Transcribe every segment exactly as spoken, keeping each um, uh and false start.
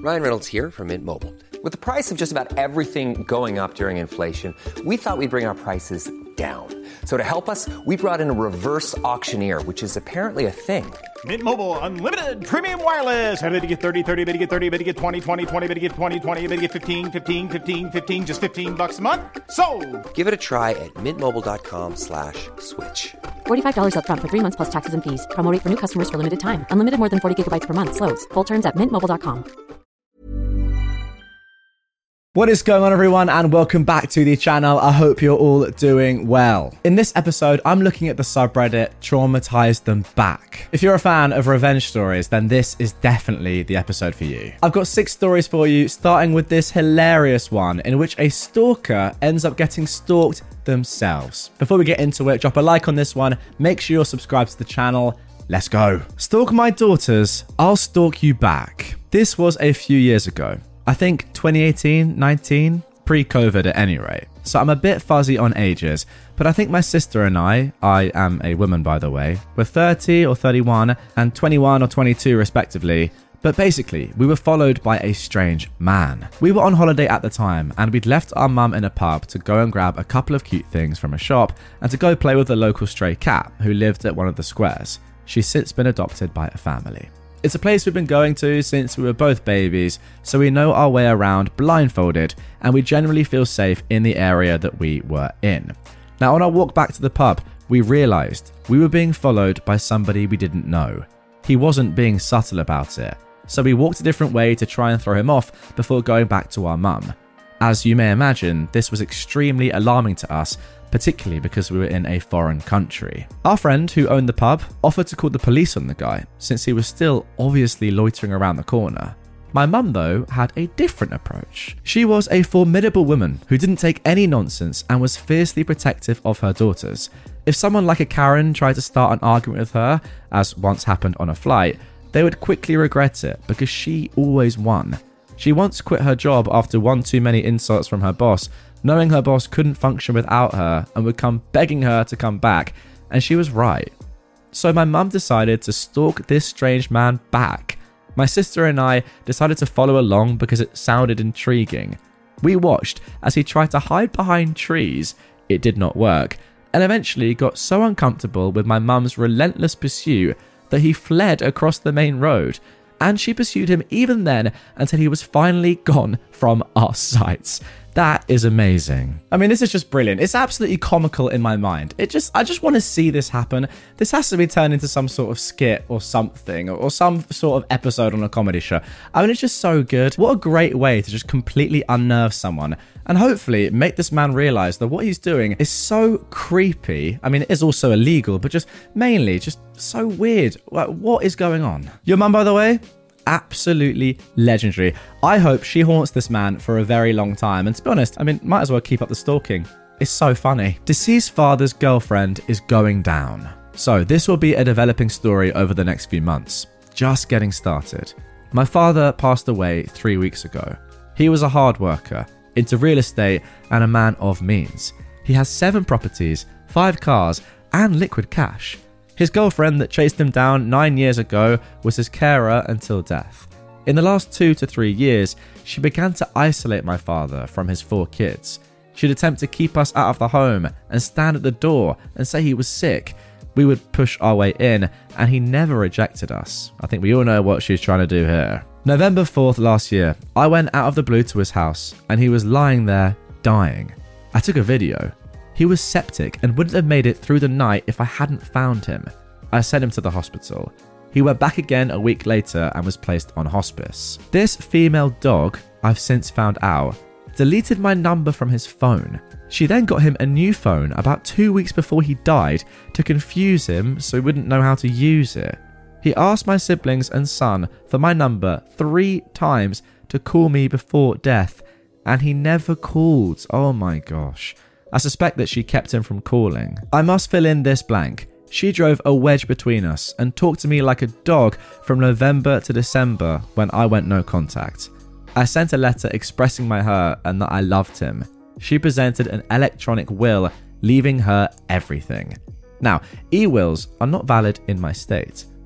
Ryan Reynolds here from Mint Mobile. With the price of just about everything going up during inflation, we thought we'd bring our prices down. So to help us, we brought in a reverse auctioneer, which is apparently a thing. Mint Mobile Unlimited Premium Wireless. How to get thirty, thirty, how to get thirty, how to get twenty, twenty, twenty, how to get twenty, twenty, how to get fifteen, fifteen, fifteen, fifteen, just fifteen bucks a month? Sold! Give it a try at mintmobile.com slash switch. forty-five dollars up front for three months plus taxes and fees. Promo rate for new customers for limited time. Unlimited more than forty gigabytes per month. Slows full terms at mint mobile dot com. What is going on, everyone, and welcome back to the channel. I hope you're all doing well. In this episode, I'm looking at the subreddit Traumatize Them Back. If you're a fan of revenge stories, then this is definitely the episode for you. I've got six stories for you, starting with this hilarious one in which a stalker ends up getting stalked themselves. Before we get into it, drop a like on this one, make sure you're subscribed to the channel. Let's go. Stalk my daughters, I'll stalk you back. This was a few years ago. I think twenty eighteen, nineteen, pre-COVID at any rate. So I'm a bit fuzzy on ages, but I think my sister and I, I am a woman by the way, were thirty or thirty-one and twenty-one or twenty-two respectively. But basically, we were followed by a strange man. We were on holiday at the time and we'd left our mum in a pub to go and grab a couple of cute things from a shop and to go play with a local stray cat who lived at one of the squares. She's since been adopted by a family. It's a place we've been going to since we were both babies, so we know our way around blindfolded, and we generally feel safe in the area that we were in. Now, on our walk back to the pub, we realised we were being followed by somebody we didn't know. He wasn't being subtle about it, so we walked a different way to try and throw him off before going back to our mum. As you may imagine, this was extremely alarming to us, particularly because we were in a foreign country. Our friend who owned the pub offered to call the police on the guy, since he was still obviously loitering around the corner. My mum, though, had a different approach. She was a formidable woman who didn't take any nonsense and was fiercely protective of her daughters. If someone like a Karen tried to start an argument with her, as once happened on a flight, they would quickly regret it because she always won. She once quit her job after one too many insults from her boss, knowing her boss couldn't function without her and would come begging her to come back, and she was right. So my mum decided to stalk this strange man back. My sister and I decided to follow along because it sounded intriguing. We watched as he tried to hide behind trees. It did not work, and eventually got so uncomfortable with my mum's relentless pursuit that he fled across the main road, and she pursued him even then until he was finally gone from our sights. That is amazing. I mean, this is just brilliant. It's absolutely comical in my mind. It just, I just want to see this happen. This has to be turned into some sort of skit or something, or some sort of episode on a comedy show. I mean, it's just so good. What a great way to just completely unnerve someone and hopefully make this man realize that what he's doing is so creepy. I mean, it is also illegal, but just mainly just so weird. What is going on? Your mum, by the way? Absolutely legendary. I hope she haunts this man for a very long time, and to be honest, I mean, might as well keep up the stalking. It's so funny. Deceased father's girlfriend is going down. So this will be a developing story over the next few months. Just getting started. My father passed away three weeks ago. He was a hard worker, into real estate and a man of means. He has seven properties, five cars, and liquid cash. His girlfriend that chased him down nine years ago was his carer until death. In the last two to three years, she began to isolate my father from his four kids. She'd attempt to keep us out of the home and stand at the door and say he was sick. We would push our way in, and he never rejected us. I think we all know what she's trying to do here. November fourth last year, I went out of the blue to his house, and he was lying there, dying. I took a video. He was septic and wouldn't have made it through the night if I hadn't found him. I sent him to the hospital. He went back again a week later and was placed on hospice. This female dog, I've since found out, deleted my number from his phone. She then got him a new phone about two weeks before he died to confuse him so he wouldn't know how to use it. He asked my siblings and son for my number three times to call me before death, and he never called. Oh my gosh. I suspect that she kept him from calling. I must fill in this blank. She drove a wedge between us and talked to me like a dog from November to December when I went no contact. I sent a letter expressing my hurt and that I loved him. She presented an electronic will, leaving her everything. Now, e-wills are not valid in my state.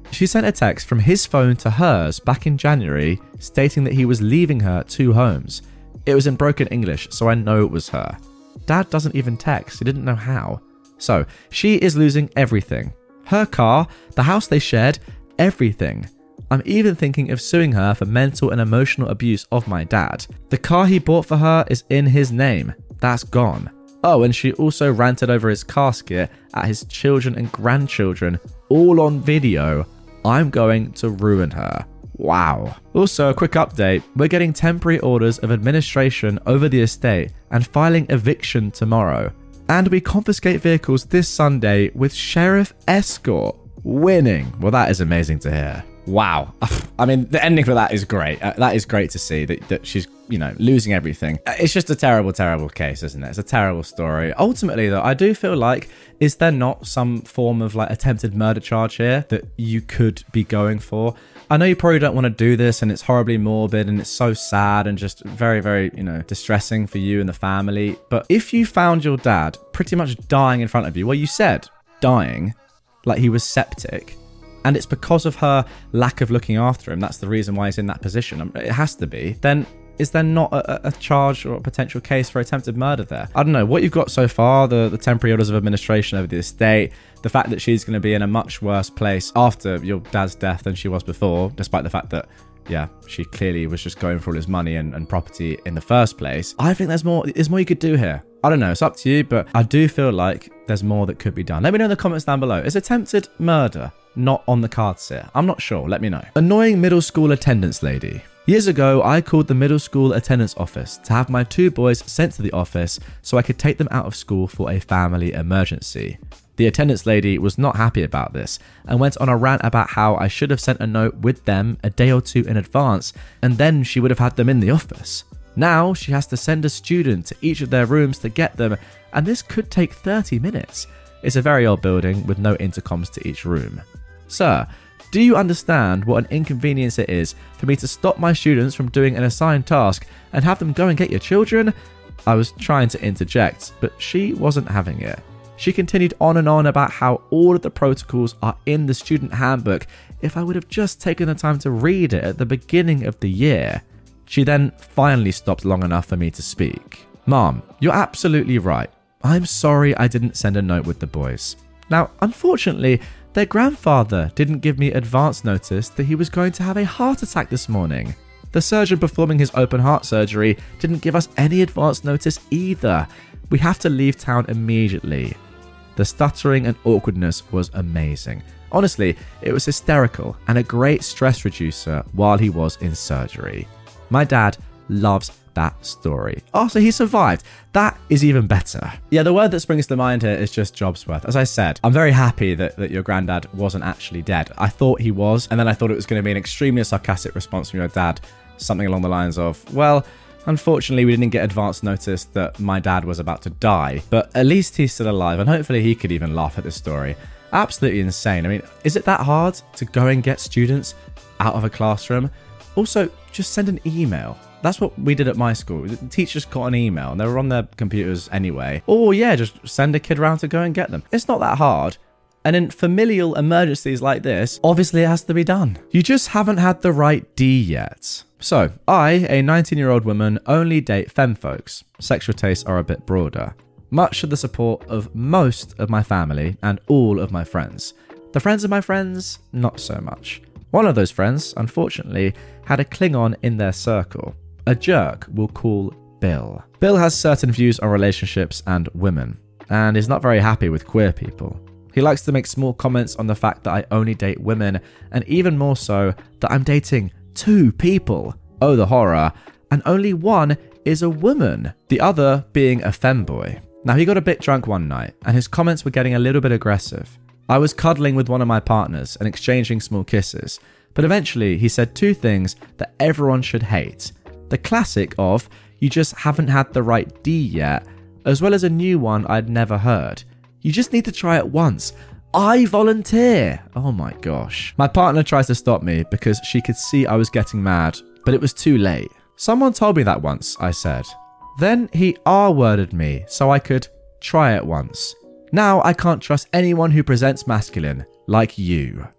She sent a text from his phone to hers back in January stating that he was leaving her two homes. It was in broken English, so I know it was her. Dad doesn't even text. He didn't know how. So, she is losing everything. Her car, the house they shared, everything. I'm even thinking of suing her for mental and emotional abuse of my dad. The car he bought for her is in his name. That's gone. Oh, and she also ranted over his casket at his children and grandchildren, all on video. I'm going to ruin her. Wow. Also, a quick update. We're getting temporary orders of administration over the estate and filing eviction tomorrow. And we confiscate vehicles this Sunday with Sheriff Escort winning. Well, that is amazing to hear. Wow. I mean, the ending for that is great. Uh, that is great to see that, that she's, you know, losing everything. It's just a terrible, terrible case, isn't it? It's a terrible story. Ultimately, though, I do feel like, is there not some form of like attempted murder charge here that you could be going for? I know you probably don't want to do this and it's horribly morbid and it's so sad and just very, very, you know, distressing for you and the family. But if you found your dad pretty much dying in front of you, well, you said dying, like he was septic, and it's because of her lack of looking after him, that's the reason why he's in that position, it has to be, then is there not a, a charge or a potential case for attempted murder there? I don't know. What you've got so far, the, the temporary orders of administration over the estate, the fact that she's going to be in a much worse place after your dad's death than she was before, despite the fact that, yeah, she clearly was just going for all his money and, and property in the first place. I think there's more, there's more you could do here. I don't know, it's up to you, but I do feel like there's more that could be done. Let me know in the comments down below. Is attempted murder not on the cards here? I'm not sure. Let me know. Annoying middle school attendance lady. Years ago, I called the middle school attendance office to have my two boys sent to the office so I could take them out of school for a family emergency. The attendance lady was not happy about this and went on a rant about how I should have sent a note with them a day or two in advance and then she would have had them in the office. Now she has to send a student to each of their rooms to get them, and this could take thirty minutes. It's a very old building with no intercoms to each room. Sir, do you understand what an inconvenience it is for me to stop my students from doing an assigned task and have them go and get your children? I was trying to interject, but she wasn't having it. She continued on and on about how all of the protocols are in the student handbook if I would have just taken the time to read it at the beginning of the year. She then finally stopped long enough for me to speak. Mom, you're absolutely right. I'm sorry I didn't send a note with the boys. Now, unfortunately, their grandfather didn't give me advance notice that he was going to have a heart attack this morning. The surgeon performing his open heart surgery didn't give us any advance notice either. We have to leave town immediately. The stuttering and awkwardness was amazing. Honestly, it was hysterical and a great stress reducer while he was in surgery. My dad loves that story. Oh, so he survived. That is even better. Yeah, the word that springs to mind here is just Jobsworth. As I said, I'm very happy that, that your granddad wasn't actually dead. I thought he was, and then I thought it was going to be an extremely sarcastic response from your dad. Something along the lines of, well, unfortunately, we didn't get advance notice that my dad was about to die, but at least he's still alive, and hopefully he could even laugh at this story. Absolutely insane. I mean, is it that hard to go and get students out of a classroom? Also, just send an email. That's what we did at my school. The teachers got an email and they were on their computers anyway. Or yeah, just send a kid around to go and get them. It's not that hard. And in familial emergencies like this, obviously it has to be done. You just haven't had the right D yet. So, I, a nineteen-year-old woman, only date femme folks. Sexual tastes are a bit broader. Much to the support of most of my family and all of my friends. The friends of my friends, not so much. One of those friends, unfortunately, had a Klingon in their circle. A jerk we'll call Bill. Bill has certain views on relationships and women, and is not very happy with queer people. He likes to make small comments on the fact that I only date women, and even more so, that I'm dating two people. Oh, the horror. And only one is a woman, the other being a femboy. Now, he got a bit drunk one night, and his comments were getting a little bit aggressive. I was cuddling with one of my partners and exchanging small kisses, but eventually he said two things that everyone should hate. The classic of, you just haven't had the right D yet, as well as a new one I'd never heard. You just need to try it once. I volunteer. Oh my gosh. My partner tries to stop me because she could see I was getting mad, but it was too late. Someone told me that once, I said. Then he R-worded me so I could try it once. Now I can't trust anyone who presents masculine, like you.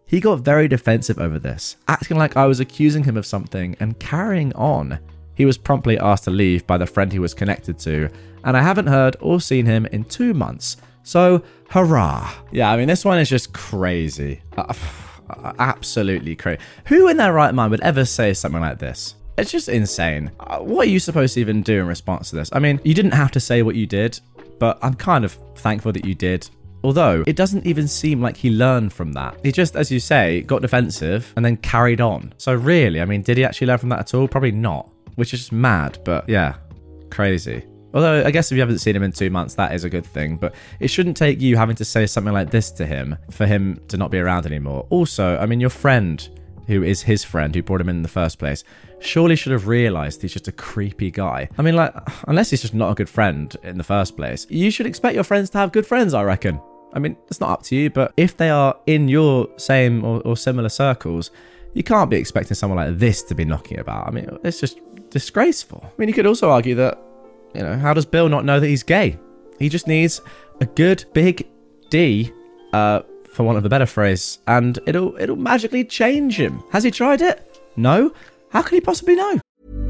He got very defensive over this, acting like I was accusing him of something and carrying on. He was promptly asked to leave by the friend he was connected to, and I haven't heard or seen him in two months. So, hurrah. Yeah, I mean, this one is just crazy. Uh, absolutely crazy. Who in their right mind would ever say something like this? It's just insane. Uh, what are you supposed to even do in response to this? I mean, you didn't have to say what you did, but I'm kind of thankful that you did. Although, it doesn't even seem like he learned from that. He just, as you say, got defensive and then carried on. So really, I mean, did he actually learn from that at all? Probably not, which is just mad, but yeah, crazy. Although, I guess if you haven't seen him in two months, that is a good thing, but it shouldn't take you having to say something like this to him for him to not be around anymore. Also, I mean, your friend, who is his friend, who brought him in in the first place, surely should have realised he's just a creepy guy. I mean, like, unless he's just not a good friend in the first place, you should expect your friends to have good friends, I reckon. I mean, it's not up to you, but if they are in your same or, or similar circles, you can't be expecting someone like this to be knocking about. I mean, it's just disgraceful. I mean, you could also argue that, you know, how does Bill not know that he's gay? He just needs a good big D, uh, for want of a better phrase, and it'll it'll magically change him. Has he tried it? No? How can he possibly know?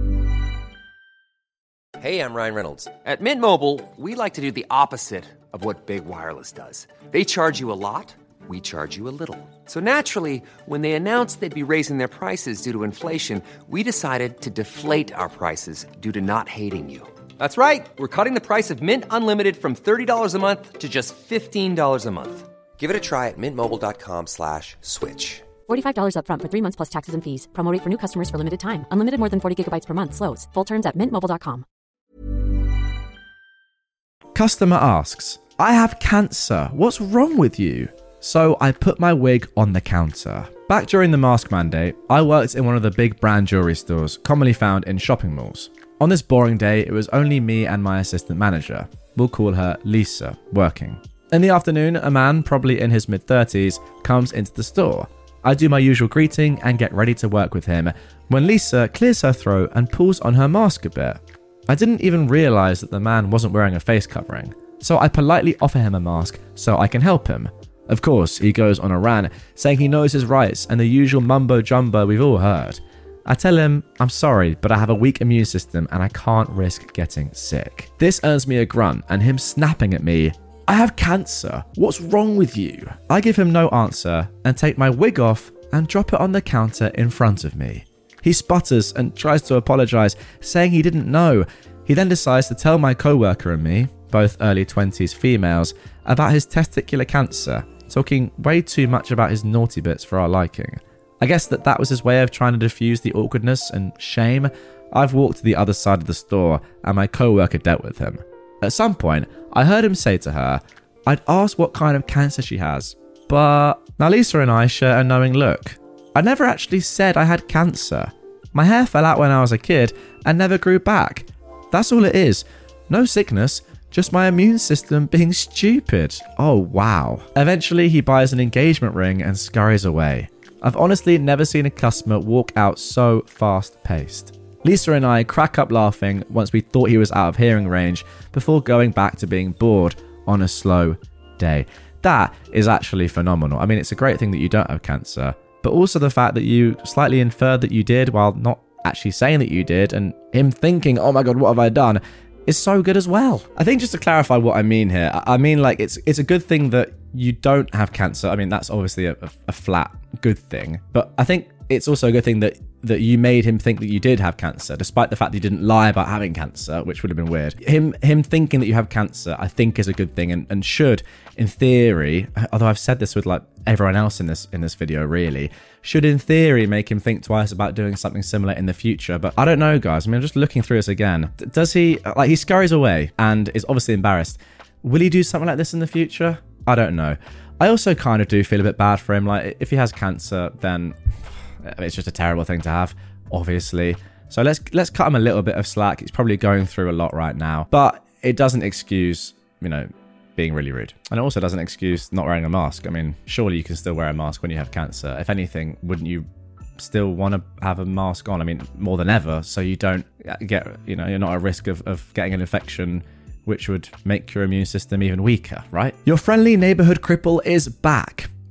Hey, I'm Ryan Reynolds. At Mint Mobile, we like to do the opposite of what Big Wireless does. They charge you a lot, we charge you a little. So naturally, when they announced they'd be raising their prices due to inflation, we decided to deflate our prices due to not hating you. That's right. We're cutting the price of Mint Unlimited from thirty dollars a month to just fifteen dollars a month. Give it a try at mintmobile.com slash switch. forty-five dollars up front for three months plus taxes and fees. Promo rate for new customers for limited time. Unlimited more than forty gigabytes per month slows. Full terms at mint mobile dot com. Customer asks, I have cancer. What's wrong with you? So I put my wig on the counter. Back during the mask mandate, I worked in one of the big brand jewelry stores commonly found in shopping malls. On this boring day, it was only me and my assistant manager, we'll call her Lisa, working. In the afternoon, a man, probably in his mid-thirties, comes into the store. I do my usual greeting and get ready to work with him, when Lisa clears her throat and pulls on her mask a bit. I didn't even realise that the man wasn't wearing a face covering, so I politely offer him a mask so I can help him. Of course, he goes on a rant, saying he knows his rights and the usual mumbo-jumbo we've all heard. I tell him, I'm sorry, but I have a weak immune system and I can't risk getting sick. This earns me a grunt and him snapping at me, I have cancer. What's wrong with you? I give him no answer and take my wig off and drop it on the counter in front of me. He sputters and tries to apologise, saying he didn't know. He then decides to tell my co-worker and me, both early twenties females, about his testicular cancer, talking way too much about his naughty bits for our liking. I guess that that was his way of trying to diffuse the awkwardness and shame. I've walked to the other side of the store and my co-worker dealt with him. At some point, I heard him say to her, I'd ask what kind of cancer she has, but... Now Lisa and I share a knowing look. I never actually said I had cancer. My hair fell out when I was a kid and never grew back. That's all it is. No sickness, just my immune system being stupid. Oh wow. Eventually he buys an engagement ring and scurries away. I've honestly never seen a customer walk out so fast-paced. Lisa and I crack up laughing once we thought he was out of hearing range before going back to being bored on a slow day. That is actually phenomenal. I mean, it's a great thing that you don't have cancer, but also the fact that you slightly inferred that you did while not actually saying that you did, and him thinking, oh my god, what have I done, is so good as well. I think just to clarify what I mean here, I mean like it's it's a good thing that you don't have cancer. I mean, that's obviously a, a flat good thing, but I think it's also a good thing that that you made him think that you did have cancer, despite the fact that you didn't lie about having cancer, which would have been weird. Him him thinking that you have cancer, I think, is a good thing, and, and should, in theory, although I've said this with like everyone else in this in this video, really, should in theory make him think twice about doing something similar in the future. But I don't know, guys. I mean, I'm just looking through this again. Does he, like, he scurries away and is obviously embarrassed. Will he do something like this in the future? I don't know. I also kind of do feel a bit bad for him. Like, if he has cancer, then it's just a terrible thing to have, obviously. So let's let's cut him a little bit of slack. He's probably going through a lot right now, but it doesn't excuse, you know, being really rude. And it also doesn't excuse not wearing a mask. I mean, surely you can still wear a mask when you have cancer. If anything, wouldn't you still want to have a mask on? I mean, more than ever, so you don't get, you know, you're not at risk of, of getting an infection which would make your immune system even weaker, right? Your friendly neighborhood cripple is back.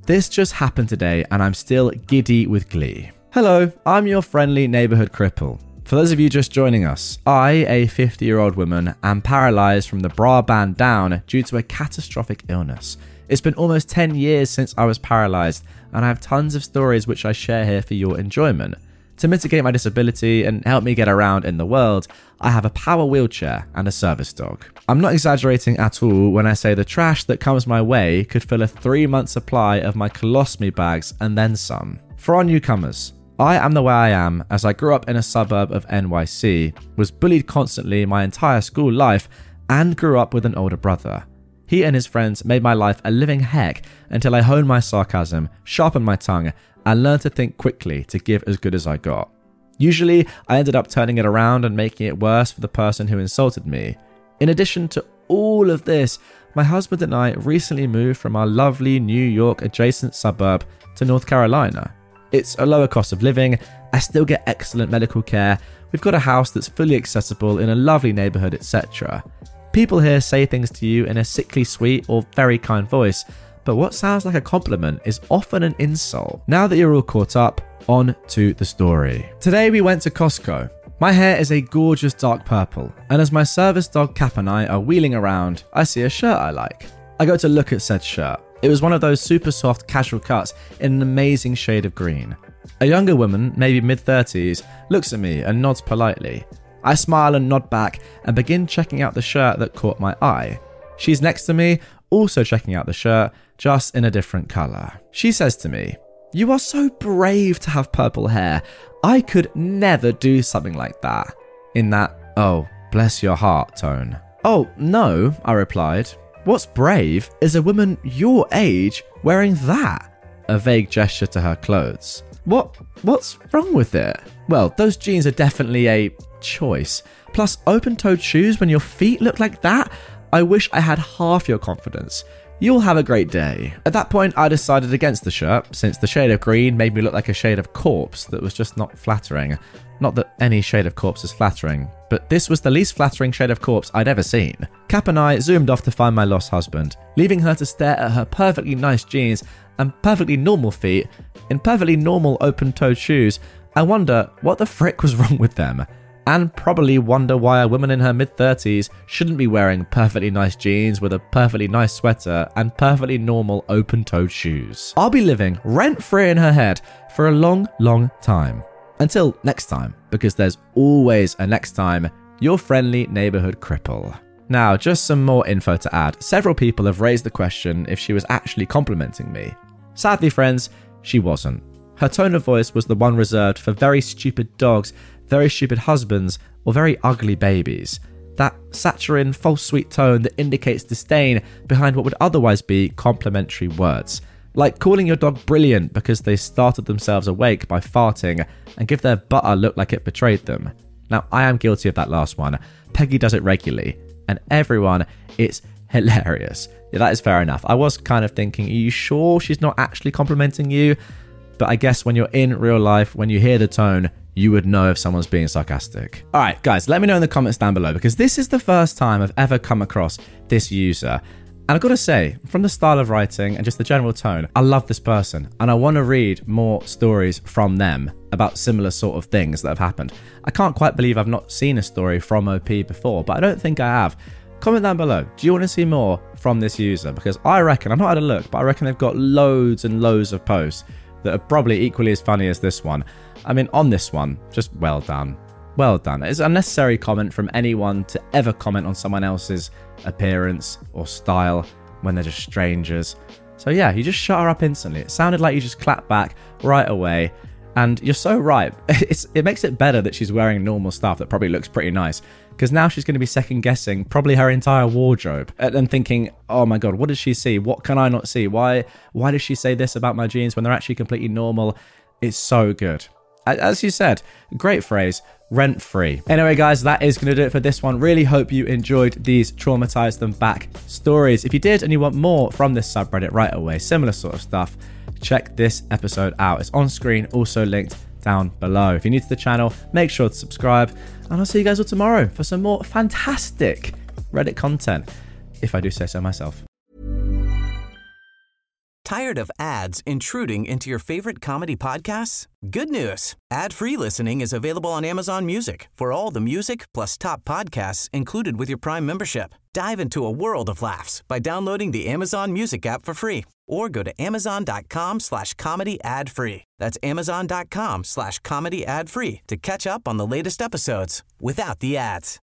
This just happened today and I'm still giddy with glee. Hello, I'm your friendly neighborhood cripple. For those of you just joining us, I, a fifty-year-old woman, am paralyzed from the bra band down due to a catastrophic illness. It's been almost ten years since I was paralyzed, and I have tons of stories which I share here for your enjoyment. To mitigate my disability and help me get around in the world, I have a power wheelchair and a service dog. I'm not exaggerating at all when I say the trash that comes my way could fill a three-month supply of my colostomy bags and then some. For our newcomers, I am the way I am as I grew up in a suburb of N Y C, was bullied constantly my entire school life, and grew up with an older brother. He and his friends made my life a living heck until I honed my sarcasm, sharpened my tongue, and learned to think quickly to give as good as I got. Usually, I ended up turning it around and making it worse for the person who insulted me. In addition to all of this, my husband and I recently moved from our lovely New York adjacent suburb to North Carolina. It's a lower cost of living, I still get excellent medical care, we've got a house that's fully accessible in a lovely neighborhood, et cetera. People here say things to you in a sickly sweet or very kind voice, but what sounds like a compliment is often an insult. Now that you're all caught up, on to the story. Today we went to Costco. My hair is a gorgeous dark purple, and as my service dog Cap and I are wheeling around, I see a shirt I like. I go to look at said shirt. It was one of those super soft casual cuts in an amazing shade of green. A younger woman, maybe mid-thirties, looks at me and nods politely. I smile and nod back and begin checking out the shirt that caught my eye. She's next to me, also checking out the shirt, just in a different colour. She says to me, "You are so brave to have purple hair. I could never do something like that." In that, "Oh, bless your heart" tone. "Oh, no," I replied. "What's brave is a woman your age wearing that." A vague gesture to her clothes. What, what's wrong with it? Well, those jeans are definitely a choice. Plus, open-toed shoes when your feet look like that? I wish I had half your confidence. You'll have a great day. At that point, I decided against the shirt, since the shade of green made me look like a shade of corpse that was just not flattering. Not that any shade of corpse is flattering, but this was the least flattering shade of corpse I'd ever seen. Cap and I zoomed off to find my lost husband, leaving her to stare at her perfectly nice jeans and perfectly normal feet in perfectly normal open-toed shoes. I wonder what the frick was wrong with them. And probably wonder why a woman in her mid-thirties shouldn't be wearing perfectly nice jeans with a perfectly nice sweater and perfectly normal open-toed shoes. I'll be living rent-free in her head for a long, long time. Until next time, because there's always a next time. Your friendly neighborhood cripple. Now, just some more info to add. Several people have raised the question if she was actually complimenting me. Sadly, friends, she wasn't. Her tone of voice was the one reserved for very stupid dogs, very stupid husbands, or very ugly babies. That saccharine, false sweet tone that indicates disdain behind what would otherwise be complimentary words. Like calling your dog brilliant because they started themselves awake by farting and give their butter look like it betrayed them. Now, I am guilty of that last one. Peggy does it regularly. And everyone, it's hilarious. Yeah, that is fair enough. I was kind of thinking, are you sure she's not actually complimenting you? But I guess when you're in real life, when you hear the tone, you would know if someone's being sarcastic. All right, guys, let me know in the comments down below, because this is the first time I've ever come across this user. And I've got to say, from the style of writing and just the general tone, I love this person. And I want to read more stories from them about similar sort of things that have happened. I can't quite believe I've not seen a story from O P before, but I don't think I have. Comment down below. Do you want to see more from this user? Because I reckon, I've not had a look, but I reckon they've got loads and loads of posts that are probably equally as funny as this one. I mean, on this one, just well done. Well done. It's an unnecessary comment from anyone to ever comment on someone else's appearance or style when they're just strangers. So yeah, you just shut her up instantly. It sounded like you just clapped back right away. And you're so right. It's, it makes it better that she's wearing normal stuff that probably looks pretty nice. Because now she's going to be second guessing probably her entire wardrobe and thinking, oh my God, what does she see? What can I not see? Why, why does she say this about my jeans when they're actually completely normal? It's so good. As you said, great phrase, rent-free. Anyway, guys, that is going to do it for this one. Really hope you enjoyed these Traumatize Them Back stories. If you did and you want more from this subreddit right away, similar sort of stuff, check this episode out. It's on screen, also linked down below. If you're new to the channel, make sure to subscribe, and I'll see you guys all tomorrow for some more fantastic Reddit content, if I do say so myself. Tired of ads intruding into your favorite comedy podcasts? Good news. Ad-free listening is available on Amazon Music for all the music plus top podcasts included with your Prime membership. Dive into a world of laughs by downloading the Amazon Music app for free or go to amazon.com slash comedy ad free. That's amazon.com slash comedy ad free to catch up on the latest episodes without the ads.